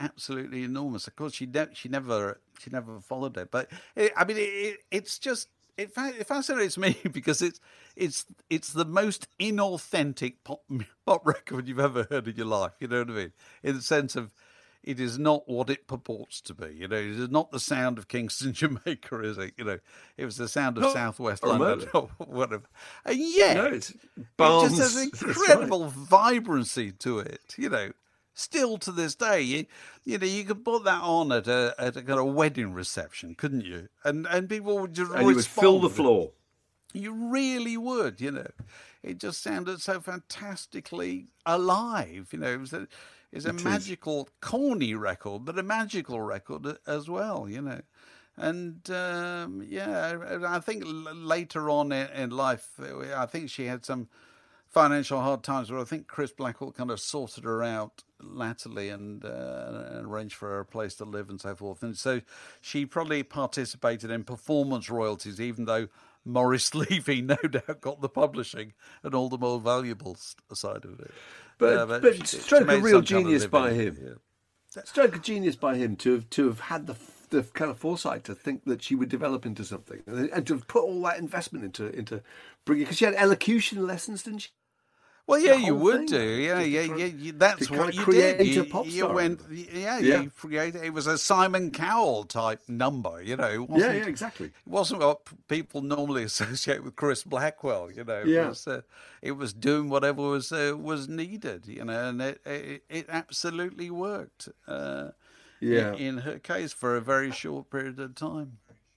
Absolutely enormous. Of course, she never followed it, but it's just it fascinates me because it's the most inauthentic pop record you've ever heard in your life. You know what I mean? In the sense of, it is not what it purports to be. You know, it is not the sound of Kingston, Jamaica, is it? You know, it was the sound of Southwest London or whatever. And yet, No, it it just has Barnes. incredible vibrancy to it. You know, still to this day, you know, you could put that on at a kind of wedding reception, couldn't you? And people would just And you would fill the respond. floor. You really would, you know. It just sounded so fantastically alive, you know. It's a magical, corny record, but a magical record as well, you know. And, I think later on in life, I think she had some financial hard times where I think Chris Blackwell kind of sorted her out latterly and arranged for her a place to live and so forth. And so she probably participated in performance royalties, even though Maurice Levy no doubt got the publishing and all the more valuable side of it. But she stroke made of real some kind of genius by living. him. Stroke of genius by him to have had the kind of foresight to think that she would develop into something, and to have put all that investment into bringing. Because she had elocution lessons, didn't she? Well, yeah, The you whole would thing, do. That's to what kind of you create did. a You, pop you star. went, you created. It was a Simon Cowell type number, you know. It wasn't, Exactly. It wasn't what people normally associate with Chris Blackwell, you know. It was doing whatever was needed, you know, and it absolutely worked. In her case, for a very short period of time.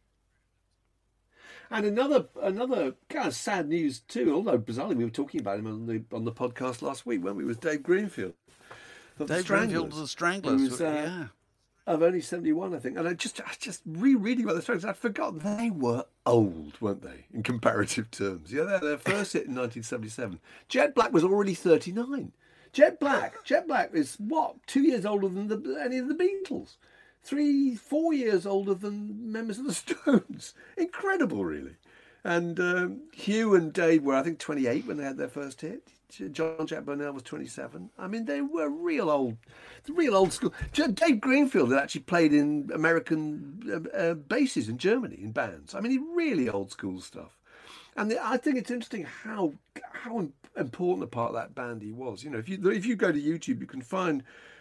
And another kind of sad news too, although bizarrely we were talking about him on the podcast last week, weren't we? Was Dave Greenfield. Dave Greenfield of the Stranglers, Who was, of only 71, I think. And I just rereading about the Stranglers, I forgot they were old, weren't they, in comparative terms? Yeah, their first hit in 1977. Jet Black was already 39. Jet Black is what, 2 years older than any of the Beatles. 3-4 years older than members of the Stones. Incredible, really. And Hugh and Dave were, I think, 28 when they had their first hit. John Jack Burnell was 27. I mean, they were real old school. Dave Greenfield had actually played in American bases in Germany in bands. I mean, really old school stuff. And I think it's interesting how important a part of that band he was. You know, if you go to YouTube, you can find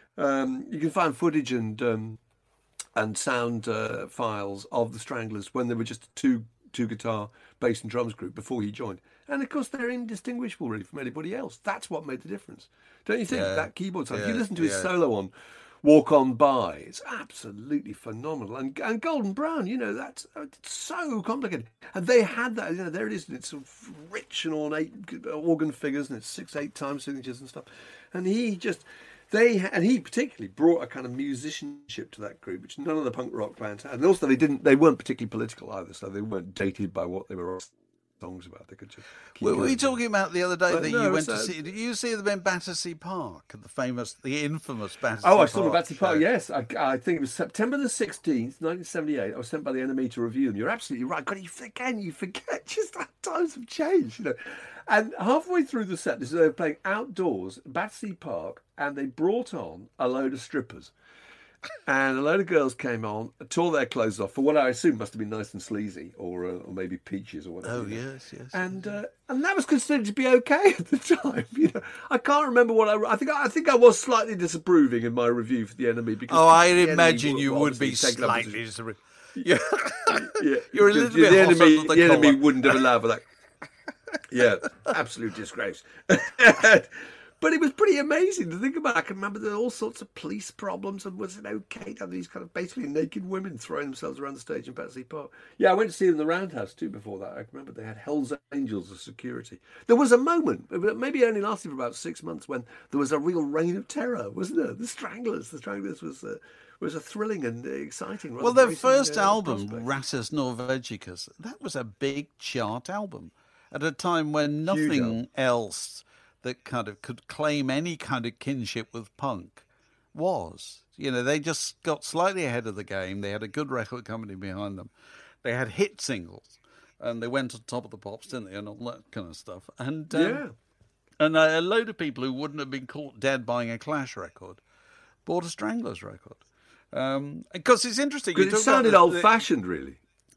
footage and sound files of the Stranglers when they were just a two guitar, bass and drums group before he joined. And of course, they're indistinguishable really from anybody else. That's what made the difference, don't you think? That keyboard sound. If you listen to his solo on "Walk On By," it's absolutely phenomenal. And Golden Brown, you know, that's so complicated. And they had that. You know, there it is. And it's sort of rich and ornate organ figures, and it's 6/8 time signatures and stuff. And he particularly brought a kind of musicianship to that group, which none of the punk rock bands had. And also, they weren't particularly political either, so they weren't dated by what they were songs about. They could just keep Were we going. talking about the other day But that no, you went to it's, see? Did you see them in Battersea Park, the infamous Battersea Park? Oh, I saw them at Battersea Park, show? yes. I think it was September the 16th, 1978. I was sent by the NME to review them. You're absolutely right. God, you forget just how times have changed, you know. And halfway through the set, they were playing outdoors, Battersea Park, and they brought on a load of strippers. And a load of girls came on, tore their clothes off for what I assume must have been nice and sleazy, or maybe peaches or whatever. Oh yes. And that was considered to be okay at the time. You know, I can't remember what I think I was slightly disapproving in my review for the enemy because. Oh, I the imagine enemy you would be obviously taken up a slightly. position. Yeah. Yeah, You're a little the bit hot enemy. under the The enemy collar. wouldn't have allowed for that. Yeah, absolute disgrace. But it was pretty amazing to think about. I can remember there were all sorts of police problems, and was it okay to have these kind of basically naked women throwing themselves around the stage in Battersea Park? Yeah, I went to see them in the Roundhouse too before that. I remember they had Hell's Angels as security. There was a moment, maybe it only lasted for about 6 months, when there was a real reign of terror, wasn't there? The Stranglers was a thrilling and exciting. Well, their bracing, first album, prospect. Rattus Norvegicus, that was a big chart album at a time when Huge nothing album. else that kind of could claim any kind of kinship with punk was. You know, they just got slightly ahead of the game. They had a good record company behind them. They had hit singles, and they went on top of the pops, didn't they, and all that kind of stuff. And and a load of people who wouldn't have been caught dead buying a Clash record bought a Stranglers record. Because it's interesting. Because it sounded old-fashioned, really.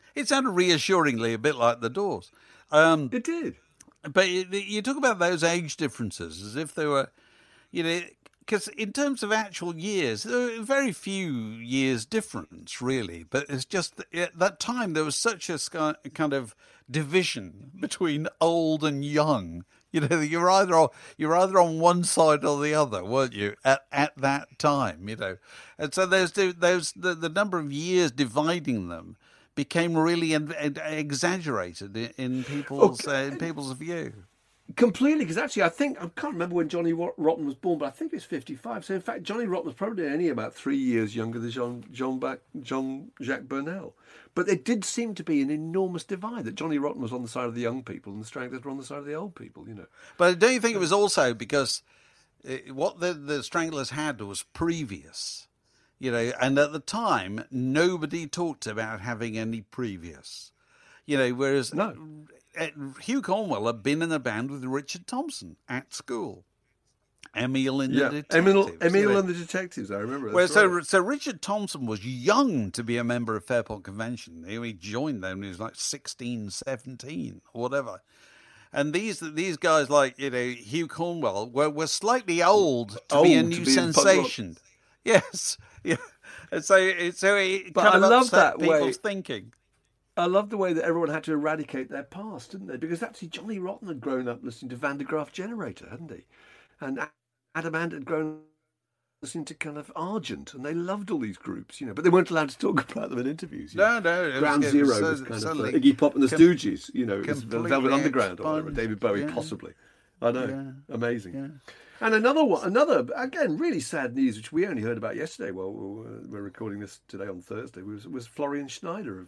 It sounded reassuringly a bit like the Doors. It did. But you talk about those age differences as if they were, because in terms of actual years, there were very few years difference, really. But it's just that at that time there was such a kind of division between old and young. You're either on one side or the other, weren't you? At that time, and so the number of years dividing them became really exaggerated in people's view. Completely, because actually I can't remember when Johnny Rotten was born, but I think it's 55. So in fact, Johnny Rotten was probably only about 3 years younger than Jean-Jacques Burnel. But there did seem to be an enormous divide, that Johnny Rotten was on the side of the young people and the Stranglers were on the side of the old people, But don't you think it was also because what the Stranglers had was previous? And at the time, nobody talked about having any previous. Whereas Hugh Cornwell had been in a band with Richard Thompson at school. Emil and the Detectives. Emil and the Detectives, I remember. So Richard Thompson was young to be a member of Fairport Convention. He joined them when he was like 16, 17, or whatever. And these guys like, Hugh Cornwell were slightly old to be a new sensation. Yes. Yeah. And so it kind of upset people's thinking. I love the way that everyone had to eradicate their past, didn't they? Because actually Johnny Rotten had grown up listening to Van der Graaf Generator, hadn't he? And Adam Ant had grown up listening to kind of Argent, and they loved all these groups, but they weren't allowed to talk about them in interviews. No. Ground Zero was kind of Iggy Pop and the Stooges, it was Velvet Underground or whatever, David Bowie possibly. I know, amazing. Yeah. And another again really sad news, which we only heard about yesterday. Well, we're recording this today on Thursday. Was Florian Schneider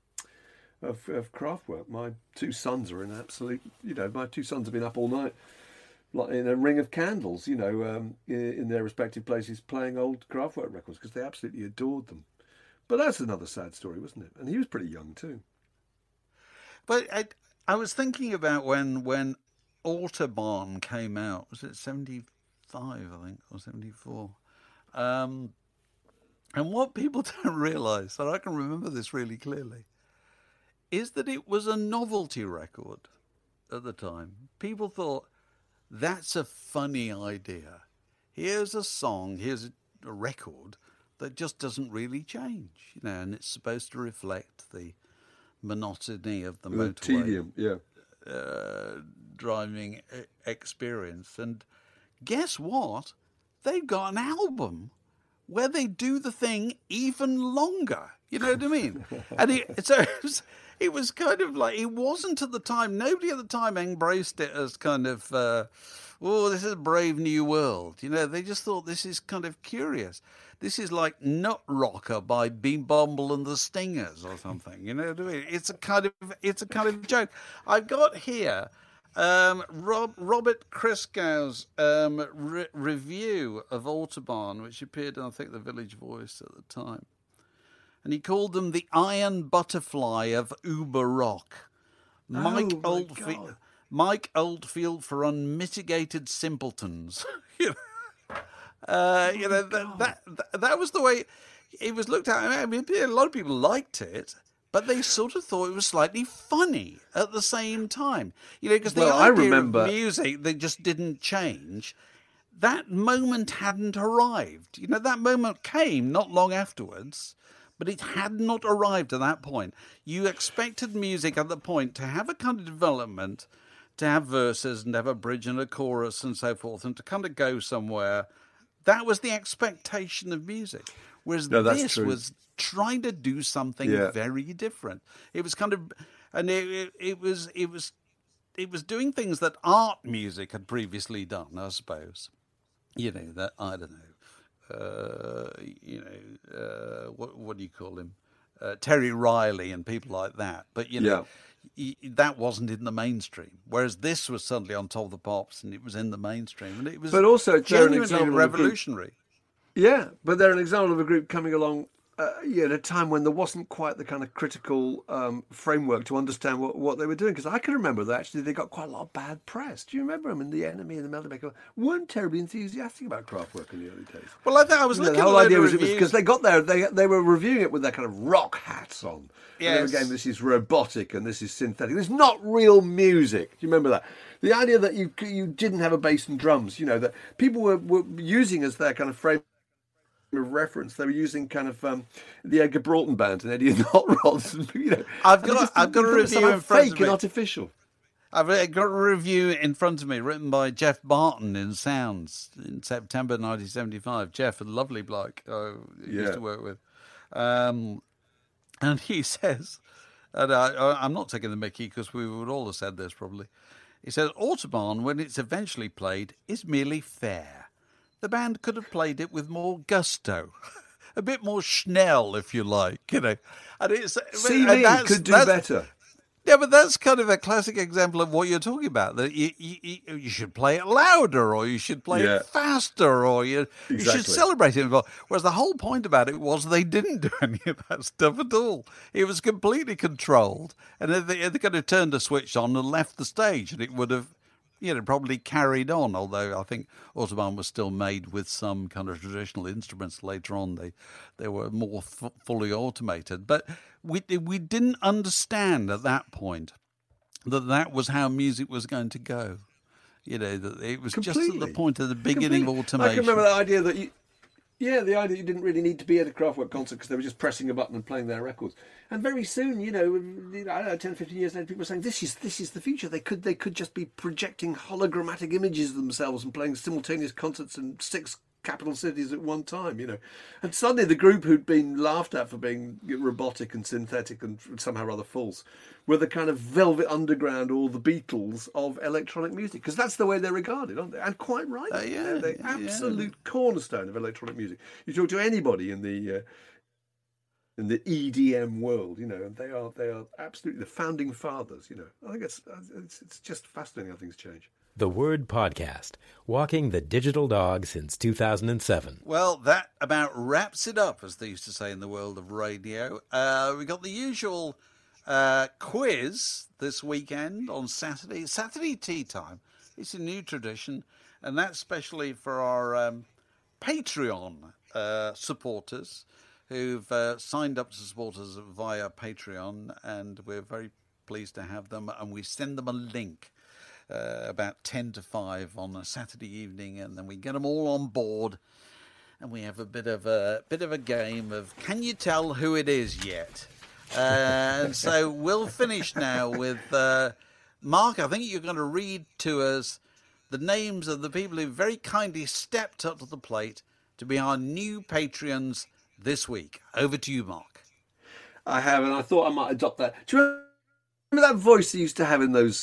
of Kraftwerk. My two sons are in absolute. My two sons have been up all night, like in a ring of candles. In their respective places, playing old Kraftwerk records because they absolutely adored them. But that's another sad story, wasn't it? And he was pretty young too. But I was thinking about when Autobahn came out. Was it 75, I think, or 74? And what people don't realise, and I can remember this really clearly, is that it was a novelty record at the time. People thought, that's a funny idea. Here's a song, here's a record that just doesn't really change, and it's supposed to reflect the monotony of the motorway. Tedium, yeah. Driving experience. And guess what? They've got an album where they do the thing even longer. You know what I mean? And it was kind of like, it wasn't at the time, nobody at the time embraced it as kind of, this is a brave new world. They just thought this is kind of curious. This is like Nut Rocker by Beanbomble and the Stingers or something. You know what I mean? It's a kind of joke. I've got here Robert Christgau's review of Autobahn, which appeared in, I think, the Village Voice at the time. And he called them the iron butterfly of Uber rock. Mike Oldfield for unmitigated simpletons. That was the way it was looked at. I mean, a lot of people liked it, but they sort of thought it was slightly funny at the same time. Because the idea of music, they just didn't change. That moment hadn't arrived. That moment came not long afterwards, but it had not arrived at that point. You expected music at the point to have a kind of development, to have verses and have a bridge and a chorus and so forth, and to kind of go somewhere. That was the expectation of music. Whereas this was trying to do something very different. It was kind of, and it was doing things that art music had previously done, I suppose. That, I don't know. What do you call him? Terry Riley and people like that. But, that wasn't in the mainstream. Whereas this was suddenly on top of the pops and it was in the mainstream. And it was genuinely revolutionary. Yeah, but they're an example of a group coming along at a time when there wasn't quite the kind of critical framework to understand what they were doing. Because I can remember that actually they got quite a lot of bad press. Do you remember them? And The Enemy and the Melody Maker weren't terribly enthusiastic about Kraftwerk in the early days. Well, I was looking the at whole idea was it was reviews. because they got there, they were reviewing it with their kind of rock hats on. Yes. And they were going, this is robotic and this is synthetic. This is not real music. Do you remember that? The idea that you didn't have a bass and drums, that people were using as their kind of frame of reference. They were using kind of the Edgar Broughton Band and Eddie and the Hot Rods. I've got a review in front of fake me. and artificial. I've got a review in front of me written by Jeff Barton in Sounds in September 1975. Jeff, a lovely bloke I used to work with. And he says, and I'm not taking the mickey because we would all have said this probably. He says, Autobahn, when it's eventually played, is merely fair. The band could have played it with more gusto. A bit more Schnell, if you like, And it's CV could do better. Yeah, but that's kind of a classic example of what you're talking about. That you should play it louder, or you should play it faster, or you should celebrate it. Whereas the whole point about it was they didn't do any of that stuff at all. It was completely controlled, and they could have turned a switch on and left the stage, and it would have, probably carried on. Although I think Autobahn was still made with some kind of traditional instruments later on. They were more fully automated, but we didn't understand at that point that was how music was going to go. That it was just at the point of the beginning of automation. I can remember that idea that the idea that you didn't really need to be at a Kraftwerk concert because they were just pressing a button and playing their records. And very soon, I don't know, 10, 15 years later, people were saying, this is the future. They could just be projecting hologrammatic images of themselves and playing simultaneous concerts in 6 capital cities at one time, And suddenly the group who'd been laughed at for being robotic and synthetic and somehow rather false were the kind of Velvet Underground or the Beatles of electronic music, because that's the way they're regarded, aren't they? And quite right. They're the absolute cornerstone of electronic music. You talk to anybody in the EDM world, and they are absolutely the founding fathers, I think it's just fascinating how things change. The Word Podcast, walking the digital dog since 2007. Well, that about wraps it up, as they used to say in the world of radio. We got the usual quiz this weekend on Saturday tea time. It's a new tradition, and that's especially for our Patreon supporters who've signed up to support us via Patreon, and we're very pleased to have them, and we send them a link about 10 to 5 on a Saturday evening, and then we get them all on board, and we have a bit of a game of can you tell who it is yet? And so we'll finish now with Mark. I think you're going to read to us the names of the people who very kindly stepped up to the plate to be our new Patreons this week. Over to you, Mark. I have, and I thought I might adopt that. Do you remember that voice he used to have in those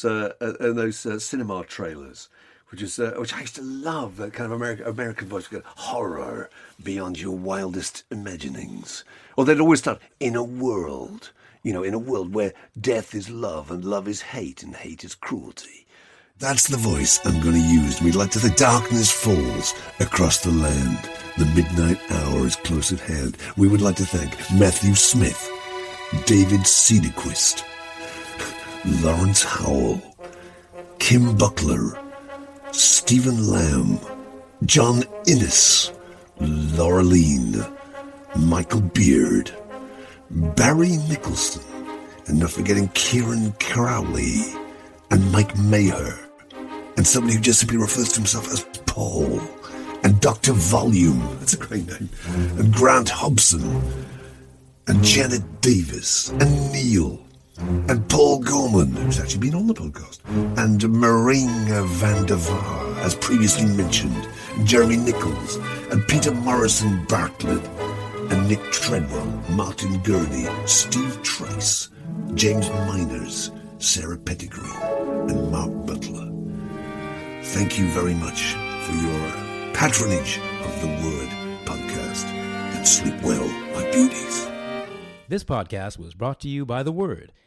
cinema trailers, which I used to love, that kind of American voice, horror beyond your wildest imaginings. Or they'd always start, in a world where death is love and love is hate and hate is cruelty. That's the voice I'm going to use. We'd like to think darkness falls across the land. The midnight hour is close at hand. We would like to thank Matthew Smith, David Cedarquist, Lawrence Howell, Kim Buckler, Stephen Lamb, John Innes, Laureline, Michael Beard, Barry Nicholson, and not forgetting Kieran Crowley and Mike Maher, and somebody who just simply refers to himself as Paul, and Dr. Volume, that's a great name, and Grant Hobson, and Janet Davis, and Neil, and Paul Gorman, who's actually been on the podcast, and Maringa van der Vaar, as previously mentioned, Jeremy Nichols, and Peter Morrison Bartlett, and Nick Treadwell, Martin Gurney, Steve Trice, James Miners, Sarah Pettigrew, and Mark Butler. Thank you very much for your patronage of the Word Podcast, and sleep well, my beauties. This podcast was brought to you by The Word,